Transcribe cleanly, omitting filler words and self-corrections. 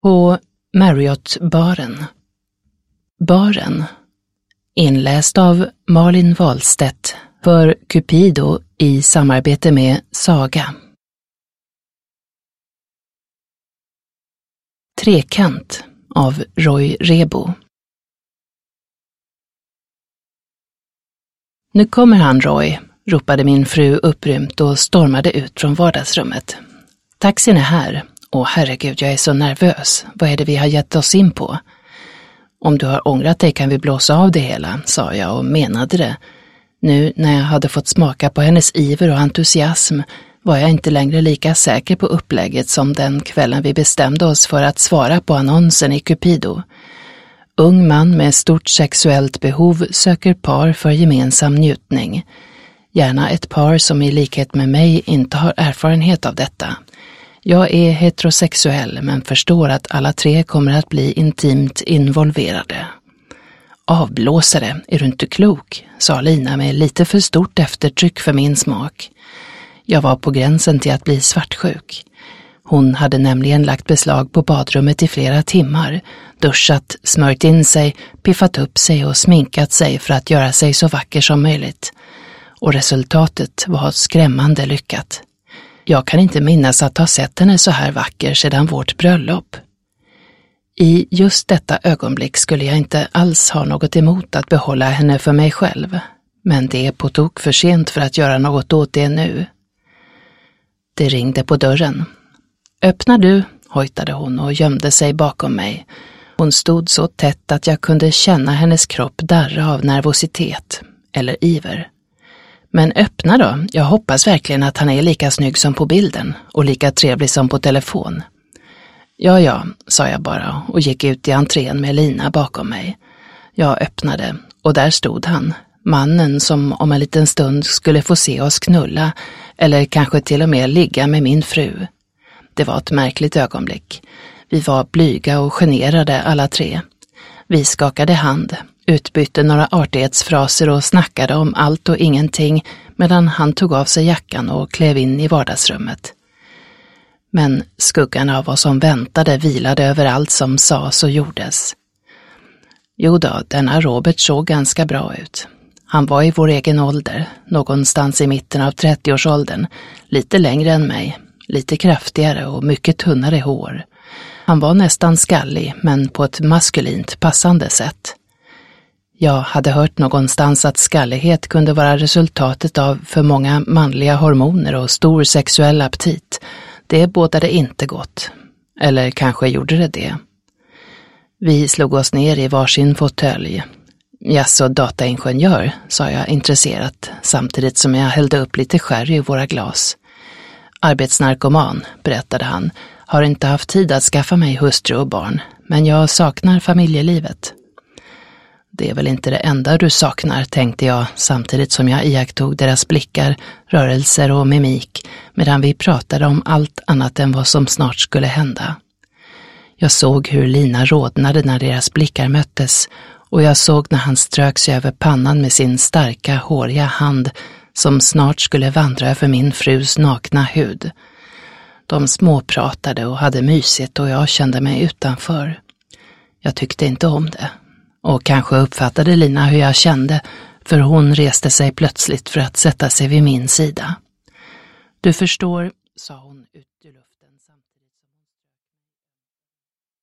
På Marriott-baren. Baren. Inläst av Malin Wahlstedt för Cupido i samarbete med Saga. Trekant av Roy Rebo. Nu kommer han, Roy, ropade min fru upprymt och stormade ut från vardagsrummet. Taxin är här. Åh herregud, jag är så nervös. Vad är det vi har gett oss in på? Om du har ångrat dig kan vi blåsa av det hela, sa jag och menade det. Nu när jag hade fått smaka på hennes iver och entusiasm var jag inte längre lika säker på upplägget som den kvällen vi bestämde oss för att svara på annonsen i Cupido. Ung man med stort sexuellt behov söker par för gemensam njutning. Gärna ett par som i likhet med mig inte har erfarenhet av detta. Jag är heterosexuell men förstår att alla tre kommer att bli intimt involverade. Avblåsare, är du inte klok? Sa Lina med lite för stort eftertryck för min smak. Jag var på gränsen till att bli svartsjuk. Hon hade nämligen lagt beslag på badrummet i flera timmar, duschat, smörjt in sig, piffat upp sig och sminkat sig för att göra sig så vacker som möjligt. Och resultatet var skrämmande lyckat. Jag kan inte minnas att ha sett henne så här vacker sedan vårt bröllop. I just detta ögonblick skulle jag inte alls ha något emot att behålla henne för mig själv. Men det är på tok för sent för att göra något åt det nu. Det ringde på dörren. Öppnar du, hojtade hon och gömde sig bakom mig. Hon stod så tätt att jag kunde känna hennes kropp darra av nervositet eller iver. Men öppna då, jag hoppas verkligen att han är lika snygg som på bilden och lika trevlig som på telefon. Ja, sa jag bara och gick ut i entrén med Lina bakom mig. Jag öppnade och där stod han, mannen som om en liten stund skulle få se oss knulla eller kanske till och med ligga med min fru. Det var ett märkligt ögonblick. Vi var blyga och generade alla tre. Vi skakade hand, utbytte några artighetsfraser och snackade om allt och ingenting medan han tog av sig jackan och klev in i vardagsrummet. Men skuggan av vad som väntade vilade över allt som sades och gjordes. Jo då, denna Robert såg ganska bra ut. Han var i vår egen ålder, någonstans i mitten av 30-årsåldern, lite längre än mig, lite kraftigare och mycket tunnare hår. Han var nästan skallig, men på ett maskulint passande sätt. Jag hade hört någonstans att skallighet kunde vara resultatet av för många manliga hormoner och stor sexuell aptit. Det bådade inte gott. Eller kanske gjorde det. Vi slog oss ner i varsin fåtölj. Jaså, dataingenjör, sa jag intresserat, samtidigt som jag hällde upp lite sherry i våra glas. Arbetsnarkoman, berättade han, har inte haft tid att skaffa mig hustru och barn, men jag saknar familjelivet. Det är väl inte det enda du saknar, tänkte jag, samtidigt som jag iakttog deras blickar, rörelser och mimik, medan vi pratade om allt annat än vad som snart skulle hända. Jag såg hur Lina rodnade när deras blickar möttes, och jag såg när han strök sig över pannan med sin starka, håriga hand som snart skulle vandra över min frus nakna hud. De småpratade och hade mysigt och jag kände mig utanför. Jag tyckte inte om det. Och kanske uppfattade Lina hur jag kände, för hon reste sig plötsligt för att sätta sig vid min sida. Du förstår, sa hon.